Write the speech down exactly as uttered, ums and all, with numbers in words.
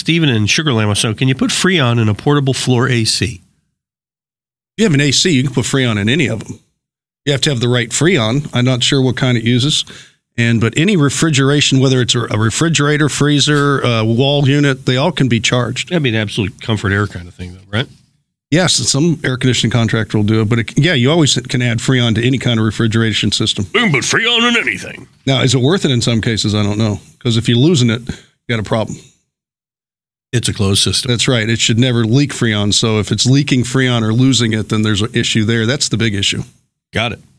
Stephen in Sugar Land wants to know, can you put Freon in a portable floor A C? If you have an A C, you can put Freon in any of them. You have to have the right Freon. I'm not sure what kind it uses. And but any refrigeration, whether it's a refrigerator, freezer, uh, wall unit, they all can be charged. That'd be an absolute comfort air kind of thing, though, right? Yes, some air conditioning contractor will do it. But it, yeah, you always can add Freon to any kind of refrigeration system. We can put Freon in anything. Now, is it worth it in some cases? I don't know. Because if you're losing it, you got a problem. It's a closed system. That's right. It should never leak Freon. So if it's leaking Freon or losing it, then there's an issue there. That's the big issue. Got it.